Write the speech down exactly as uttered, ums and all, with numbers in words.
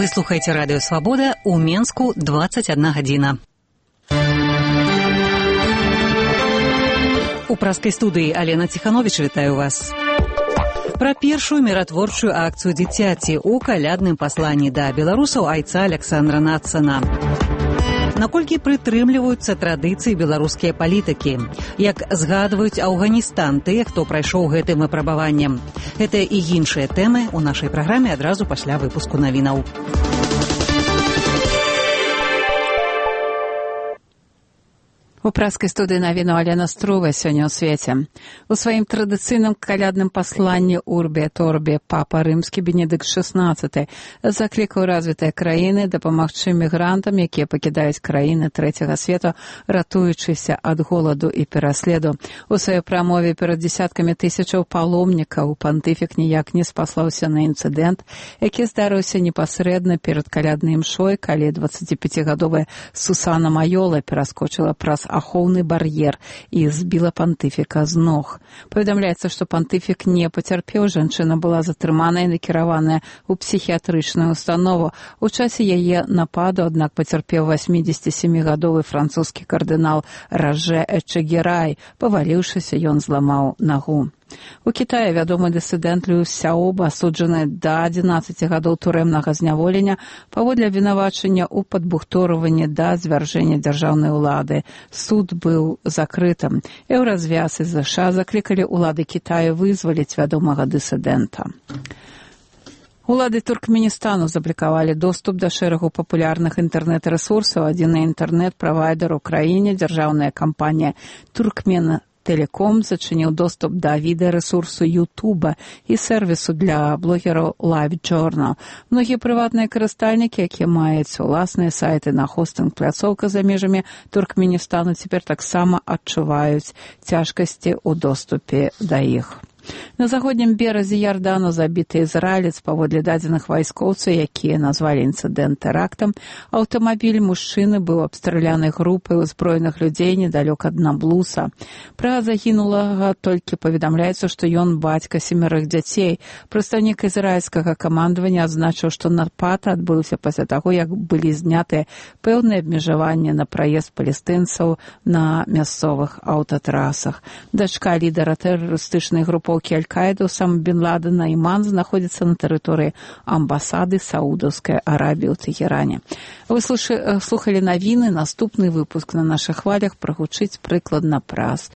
Вы слухаеце радыё Свабода, у Менску дваццаць адна гадзіна. У праскай студыі Алена Ціхановіч вітаю вас. Пра першую міратворчую акцыю дзіцяці ў калядным пасланні да беларусаў айца Аляксандра Нацана. Наколькі прытрымліваюцца традыцыі беларускія палітыкі? Як згадваюць Афганістан тыя, хто прайшоў гэтым выпрабаваннем? Гэта і іншыя тэмы ў нашай праграме адразу пасля выпуску навінаў. У праскай студыі навіну Алена Струва сёння ў свеце. У сваім традыцыйным калядным пасланні «Урбе Торбе» папа рымскі Бенедыкт шэснаццаты заклікаў развітыя краіны дапамагчы мігрантам, якія пакідаюць краіны трэцяга свету, ратуючыся ад голаду і пераследу. У сваёй прамове перад дзесяткамі тысячаў паломнікаў пантыфік ніяк не спаслаўся на інцыдэнт, які здарыўся непасрэдна перад каляднай імшой, калі дваццаціпяцігадовая Сусана Майола пераскочыла праз ахоўны бар'ер і збіла пантыфіка з ног. Паведамляецца, што пантыфік не пацярпеў, жанчына была затрыманая і накіраваная ў псіхіятрычную установу. У часе яе нападу, аднак, пацярпеў васьмідзесятсемігадовы французскі кардынал Ражэ Эчегерай. Паваліўшыся, ён зламаў нагу. У Кітаі вядомы дысідэнт Лю Сяоба асуджаны да адзінаццаці гадоў турэмнага зняволення паводле абвінавачання ў падбухторванні да звяржэння дзяржаўнай улады. Суд быў закрытым. Еўразвяз і ЗША заклікалі ўлады Кітаю вызваліць вядомага дысідэнта. Улады Туркменістану заблокавалі доступ да шэрагу папулярных інтэрнэт-рэсурсаў. Адзіны інтэрнэт-правайдер у краіне, дзяржаўная кампанія Туркмен Телеком зачыніў доступ да відэарэсурсу Ютуба і сервісу для блогераў Live Journal. Многія прыватныя карыстальнікі, якія маюць уласныя сайты на хостынг-пляцоўках за межамі Туркменістану, цяпер таксама адчуваюць цяжкасці ў доступе да іх. На заходнім беразе Ярдану забіты ізраілец, паводле дадзеных вайскоўцаў, якія назвалі інцыдэнт тэрактам. Аўтамабіль мужчыны быў абстраляны групай узброеных людзей недалёк ад Наблуса. Пра загінулага толькі паведамляецца, што ён бацька семерых дзяцей. Прадстаўнік ізраільскага камандавання адзначыў, што напад адбыўся пасля таго, як былі знятыя пэўныя абмежаванні на праезд палестынцаў на мясцовых аўтатрасах. Дачка лідара тэрарыстычнай групоўкі Аль-Каіды Усама бен Ладена Іман знаходзіцца на тэрыторыі амбасады Саудаўскай Арабіі ў Тэхеране. Вы слухалі навіны. Наступны выпуск на нашых хвалях прагучыць прыкладна праз